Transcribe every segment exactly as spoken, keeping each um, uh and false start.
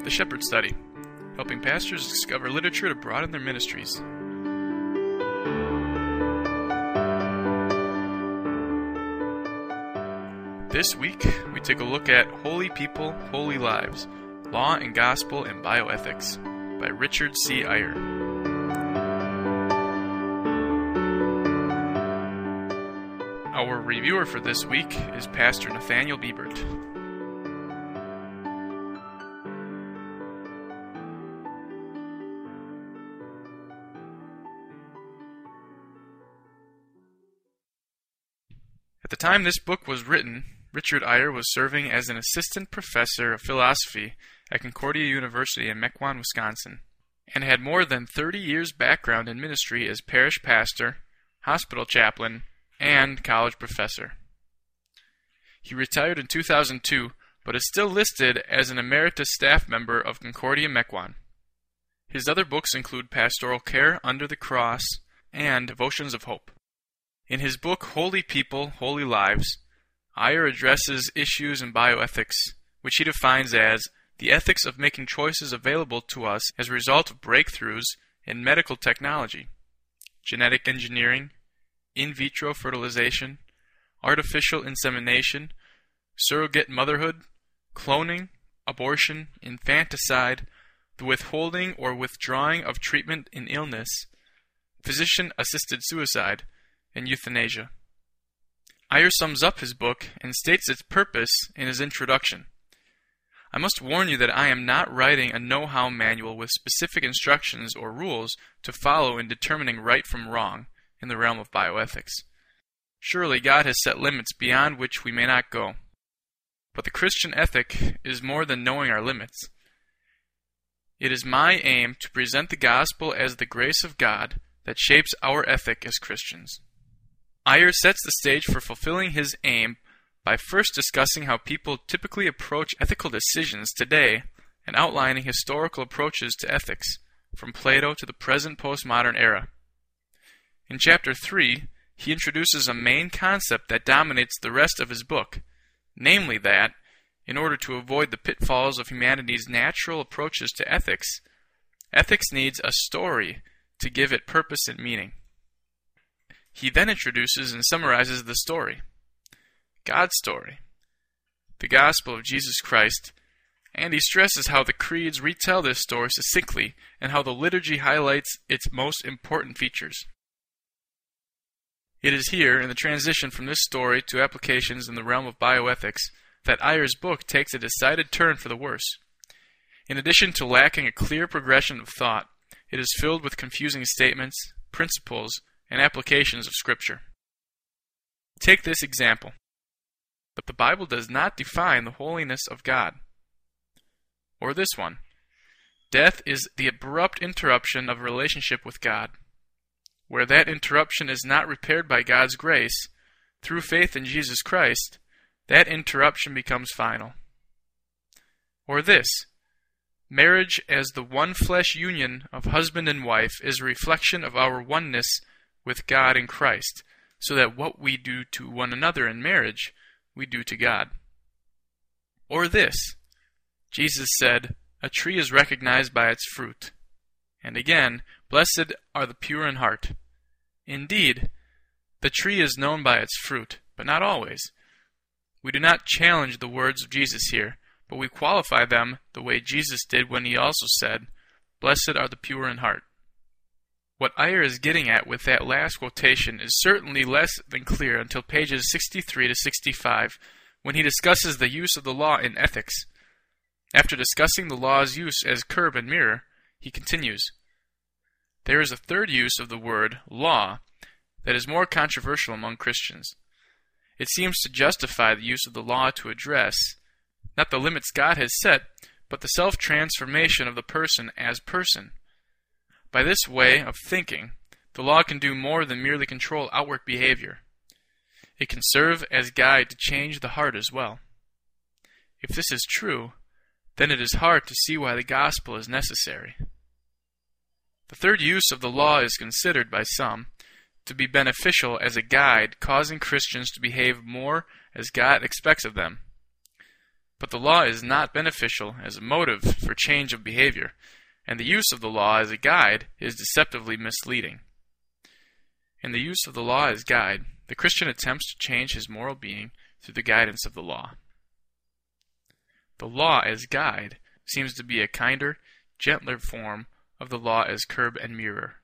The Shepherd Study, helping pastors discover literature to broaden their ministries. This week, we take a look at Holy People, Holy Lives, Law and Gospel in Bioethics by Richard C. Eyre. Our reviewer for this week is Pastor Nathaniel Biebert. At the time this book was written, Richard Eyre was serving as an assistant professor of philosophy at Concordia University in Mequon, Wisconsin, and had more than thirty years' background in ministry as parish pastor, hospital chaplain, and college professor. He retired in two thousand two, but is still listed as an emeritus staff member of Concordia Mequon. His other books include Pastoral Care Under the Cross and Devotions of Hope. In his book Holy People, Holy Lives, Eyre addresses issues in bioethics, which he defines as the ethics of making choices available to us as a result of breakthroughs in medical technology, genetic engineering, in vitro fertilization, artificial insemination, surrogate motherhood, cloning, abortion, infanticide, the withholding or withdrawing of treatment in illness, physician-assisted suicide, and euthanasia. Eyre sums up his book and states its purpose in his introduction. I must warn you that I am not writing a know-how manual with specific instructions or rules to follow in determining right from wrong in the realm of bioethics. Surely God has set limits beyond which we may not go. But the Christian ethic is more than knowing our limits. It is my aim to present the gospel as the grace of God that shapes our ethic as Christians. Eyre sets the stage for fulfilling his aim by first discussing how people typically approach ethical decisions today and outlining historical approaches to ethics, from Plato to the present postmodern era. In Chapter three, he introduces a main concept that dominates the rest of his book, namely that, in order to avoid the pitfalls of humanity's natural approaches to ethics, ethics needs a story to give it purpose and meaning. He then introduces and summarizes the story, God's story, the gospel of Jesus Christ, and he stresses how the creeds retell this story succinctly and how the liturgy highlights its most important features. It is here, in the transition from this story to applications in the realm of bioethics, that Eyre's book takes a decided turn for the worse. In addition to lacking a clear progression of thought, it is filled with confusing statements, principles, and applications of Scripture. Take this example. The Bible does not define the holiness of God. Or this one. Death is the abrupt interruption of a relationship with God. Where that interruption is not repaired by God's grace, through faith in Jesus Christ, that interruption becomes final. Or this. Marriage as the one flesh union of husband and wife is a reflection of our oneness with God in Christ, so that what we do to one another in marriage, we do to God. Or this. Jesus said, "A tree is recognized by its fruit." And again, "Blessed are the pure in heart." Indeed, the tree is known by its fruit, but not always. We do not challenge the words of Jesus here, but we qualify them the way Jesus did when he also said, "Blessed are the pure in heart." What Eyre is getting at with that last quotation is certainly less than clear until pages sixty-three to sixty-five, when he discusses the use of the law in ethics. After discussing the law's use as curb and mirror, he continues, "There is a third use of the word law that is more controversial among Christians. It seems to justify the use of the law to address, not the limits God has set, but the self-transformation of the person as person. By this way of thinking, the law can do more than merely control outward behavior. It can serve as guide to change the heart as well. If this is true, then it is hard to see why the gospel is necessary. The third use of the law is considered by some to be beneficial as a guide, causing Christians to behave more as God expects of them. But the law is not beneficial as a motive for change of behavior, and the use of the law as a guide is deceptively misleading. In the use of the law as guide, the Christian attempts to change his moral being through the guidance of the law. The law as guide seems to be a kinder, gentler form of the law as curb and mirror.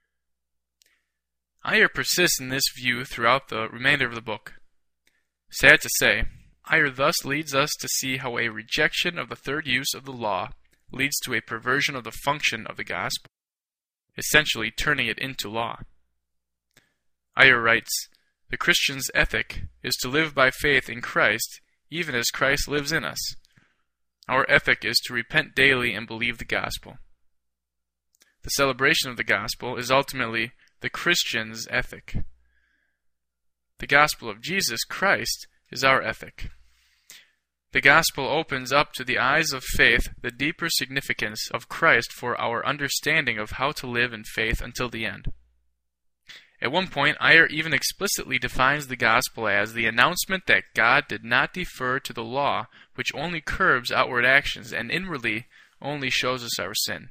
Ayer persists in this view throughout the remainder of the book. Sad to say, Ayer thus leads us to see how a rejection of the third use of the law leads to a perversion of the function of the gospel, essentially turning it into law. Ayer writes, "The Christian's ethic is to live by faith in Christ, even as Christ lives in us. Our ethic is to repent daily and believe the gospel. The celebration of the gospel is ultimately the Christian's ethic. The gospel of Jesus Christ is our ethic. The gospel opens up to the eyes of faith the deeper significance of Christ for our understanding of how to live in faith until the end." At one point, Ayer even explicitly defines the gospel as the announcement that God did not defer to the law, which only curbs outward actions and inwardly only shows us our sin.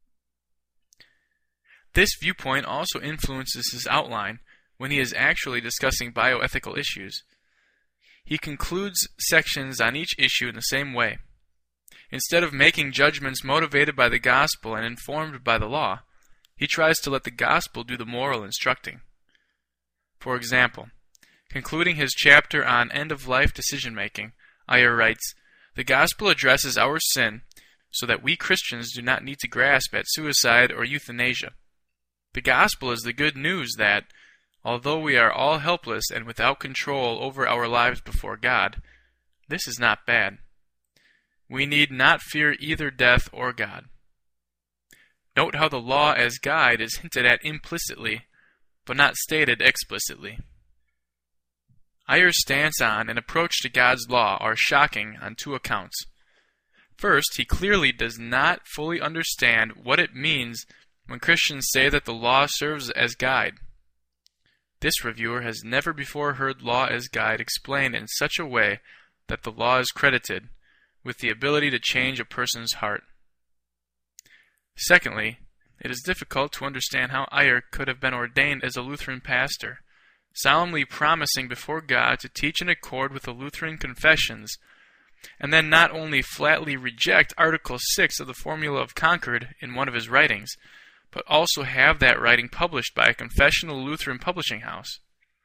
This viewpoint also influences his outline when he is actually discussing bioethical issues. He concludes sections on each issue in the same way. Instead of making judgments motivated by the gospel and informed by the law, he tries to let the gospel do the moral instructing. For example, concluding his chapter on end-of-life decision-making, Ayer writes, "The gospel addresses our sin so that we Christians do not need to grasp at suicide or euthanasia. The gospel is the good news that, although we are all helpless and without control over our lives before God, this is not bad. We need not fear either death or God." Note how the law as guide is hinted at implicitly, but not stated explicitly. Ayer's stance on and approach to God's law are shocking on two accounts. First, he clearly does not fully understand what it means when Christians say that the law serves as guide. This reviewer has never before heard law as guide explained in such a way that the law is credited with the ability to change a person's heart. Secondly, it is difficult to understand how Ayer could have been ordained as a Lutheran pastor, solemnly promising before God to teach in accord with the Lutheran confessions, and then not only flatly reject Article six of the Formula of Concord in one of his writings, but also have that writing published by a confessional Lutheran publishing house.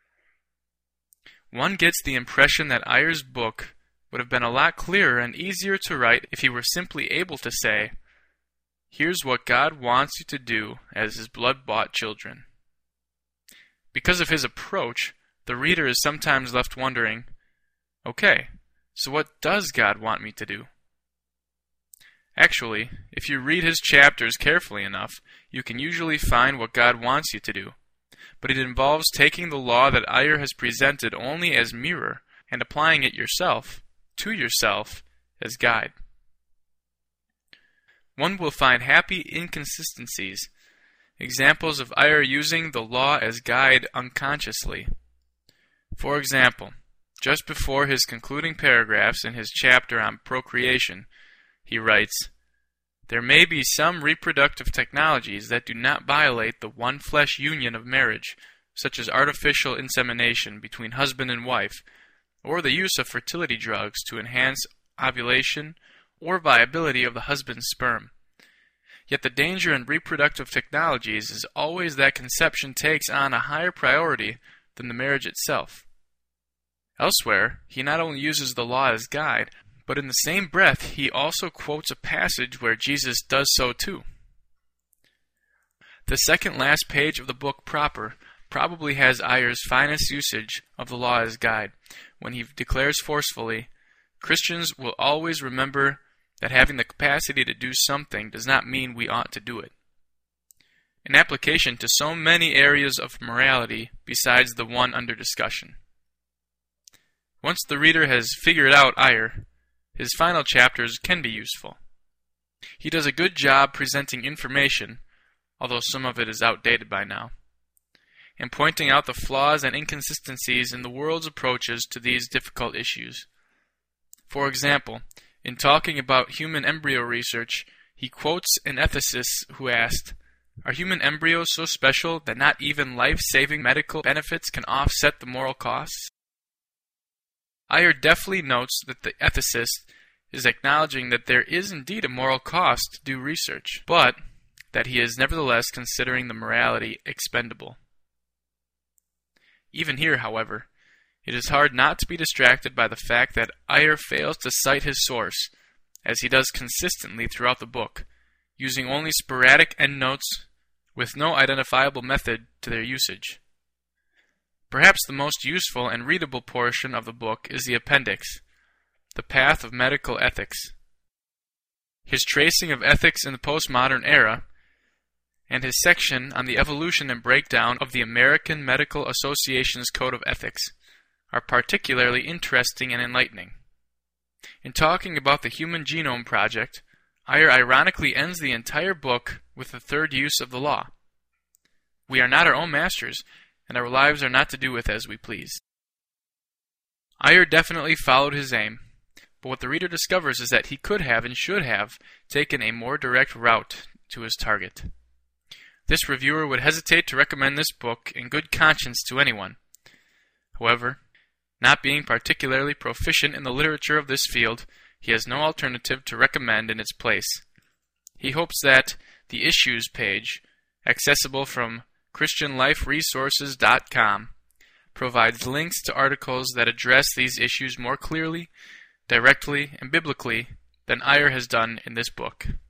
One gets the impression that Ayer's book would have been a lot clearer and easier to write if he were simply able to say, "Here's what God wants you to do as His blood-bought children." Because of his approach, the reader is sometimes left wondering, okay, so what does God want me to do? Actually, if you read his chapters carefully enough, you can usually find what God wants you to do. But it involves taking the law that Ayer has presented only as mirror and applying it yourself, to yourself, as guide. One will find happy inconsistencies, examples of Ayer using the law as guide unconsciously. For example, just before his concluding paragraphs in his chapter on procreation, he writes, "There may be some reproductive technologies that do not violate the one-flesh union of marriage, such as artificial insemination between husband and wife, or the use of fertility drugs to enhance ovulation or viability of the husband's sperm. Yet the danger in reproductive technologies is always that conception takes on a higher priority than the marriage itself." Elsewhere, he not only uses the law as guide, but in the same breath he also quotes a passage where Jesus does so too. The second last page of the book proper probably has Ayer's finest usage of the law as guide, when he declares forcefully, "Christians will always remember that having the capacity to do something does not mean we ought to do it." An application to so many areas of morality besides the one under discussion. Once the reader has figured out Ayer, his final chapters can be useful. He does a good job presenting information, although some of it is outdated by now, and pointing out the flaws and inconsistencies in the world's approaches to these difficult issues. For example, in talking about human embryo research, he quotes an ethicist who asked, "Are human embryos so special that not even life-saving medical benefits can offset the moral costs?" Ayer deftly notes that the ethicist is acknowledging that there is indeed a moral cost to do research, but that he is nevertheless considering the morality expendable. Even here, however, it is hard not to be distracted by the fact that Ayer fails to cite his source, as he does consistently throughout the book, using only sporadic endnotes with no identifiable method to their usage. Perhaps the most useful and readable portion of the book is the appendix, The Path of Medical Ethics. His tracing of ethics in the postmodern era, and his section on the evolution and breakdown of the American Medical Association's Code of Ethics, are particularly interesting and enlightening. In talking about the Human Genome Project, Ayer ironically ends the entire book with the third use of the law. We are not our own masters, and our lives are not to do with as we please. Ayer definitely followed his aim, but what the reader discovers is that he could have and should have taken a more direct route to his target. This reviewer would hesitate to recommend this book in good conscience to anyone. However, not being particularly proficient in the literature of this field, he has no alternative to recommend in its place. He hopes that the Issues page, accessible from Christian Life Resources dot com, provides links to articles that address these issues more clearly, directly, and biblically than Ayer has done in this book.